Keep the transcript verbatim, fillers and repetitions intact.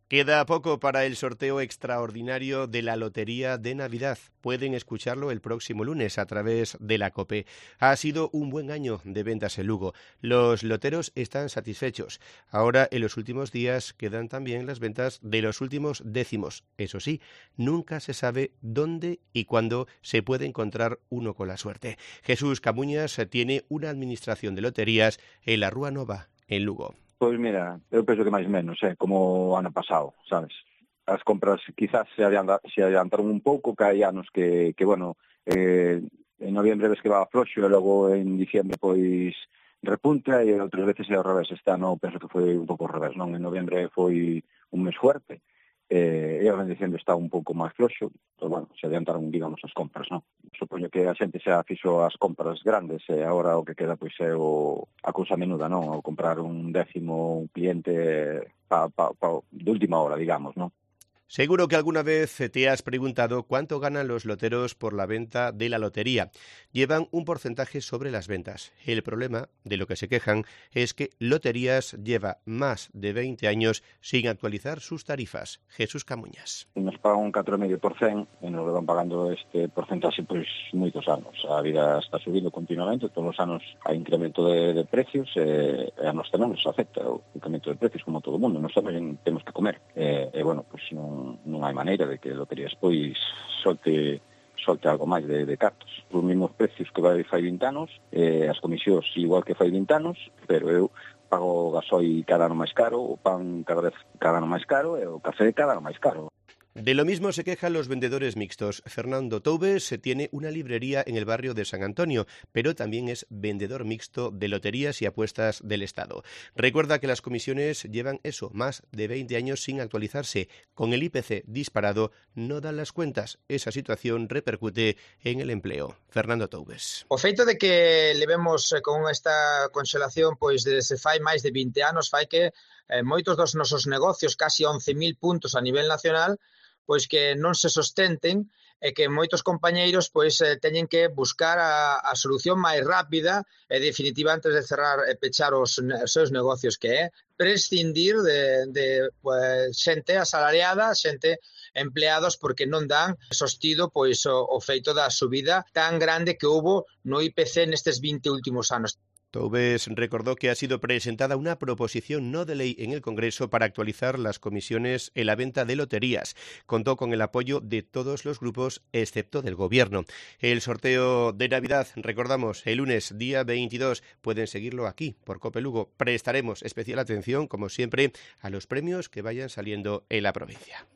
Queda poco para el sorteo extraordinario de la Lotería de Navidad. Pueden escucharlo el próximo lunes a través de la COPE. Ha sido un buen año de ventas en Lugo. Los loteros están satisfechos. Ahora, en los últimos días, quedan también las ventas de los últimos décimos. Eso sí, nunca se sabe dónde y cuándo se puede encontrar uno con la suerte. Jesús Camuñas tiene una administración de loterías en la Rúa Nova, en Lugo. Pois mira, eu penso que máis menos, é eh, como o ano pasado, sabes? As compras quizás se, adianta, se adiantaron un pouco, que hai anos que, que bueno, eh, en noviembre ves que va floxo e logo en diciembre pois repunta e outras veces é ao revés. Este ano penso que foi un pouco ao revés, non? En noviembre foi un mes fuerte eh, e agora en diciembre está un pouco máis floxo, então, bueno, se adiantaron, digamos, as compras, non? Supoño que a xente xa fixo as compras grandes e agora o que queda pois é o, a cousa menuda, non? O comprar un décimo un cliente pa, pa, pa, de última hora, digamos, non? Seguro que alguna vez te has preguntado cuánto ganan los loteros por la venta de la lotería. Llevan un porcentaje sobre las ventas. El problema, de lo que se quejan, es que Loterías lleva más de veinte años sin actualizar sus tarifas. Jesús Camuñas. Nos pagan un catro coma cinco por ciento e nos van pagando este porcentaxe pois moitos anos. A vida está subindo continuamente, todos os anos hai incremento de, de precios e, e a nos tamén nos afecta o incremento de precios como todo o mundo. Nos tamén temos que comer. E, e bueno, pois non non hai maneira de que Loterías pois solte solte algo máis de, de cartos. Os mesmos precios que vai fai vinte anos, eh, as comisións igual que fai vinte anos, pero eu pago o gasoi cada ano máis caro, o pan cada vez cada ano máis caro e o café cada ano máis caro. De lo mismo se quejan los vendedores mixtos. Fernando Toubes tiene una librería en el barrio de San Antonio, pero también es vendedor mixto de loterías y apuestas del Estado. Recuerda que las comisiones llevan eso, más de veinte años sin actualizarse. Con el I P C disparado no dan las cuentas. Esa situación repercute en el empleo. Fernando Toubes. O feito de que levemos con esta conxelación pois desde fai máis de vinte anos fai que eh, moitos dos nosos negocios, casi once mil puntos a nivel nacional, pois que non se sostenten e que moitos compañeiros pois eh, teñen que buscar a, a solución máis rápida e definitiva antes de cerrar e pechar os, os seus negocios, que é prescindir de, de pues, xente asalariada, xente empleados porque non dan sostido pois o, o feito da subida tan grande que hubo no I P C nestes vinte últimos anos. Toubes recordó que ha sido presentada una proposición no de ley en el Congreso para actualizar las comisiones en la venta de loterías. Contó con el apoyo de todos los grupos, excepto del Gobierno. El sorteo de Navidad, recordamos, el lunes día veintidós, pueden seguirlo aquí, por COPE Lugo. Prestaremos especial atención, como siempre, a los premios que vayan saliendo en la provincia.